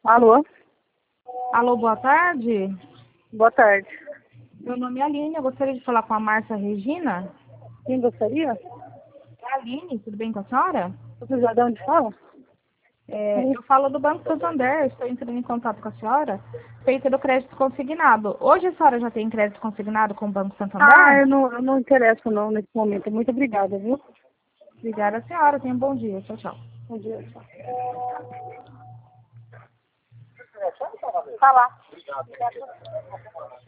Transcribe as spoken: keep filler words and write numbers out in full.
Alô? Alô, boa tarde. Boa tarde. Meu nome é Aline, eu gostaria de falar com a Márcia Regina. Quem gostaria? É a Aline, tudo bem com a senhora? Você já de onde fala? É, eu falo do Banco Santander, estou entrando em contato com a senhora, feita do crédito consignado. Hoje a senhora já tem crédito consignado com o Banco Ah, Santander? eu não, eu não interesso não nesse momento. Muito obrigada, viu? Obrigada, senhora. Tenha um bom dia. Tchau, tchau. Bom dia. Tá lá.